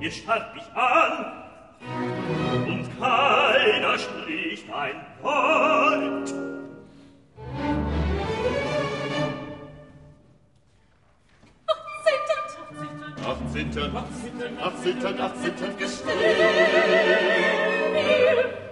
ihr starrt mich an, und keiner spricht ein Wort. 18. Gestehen.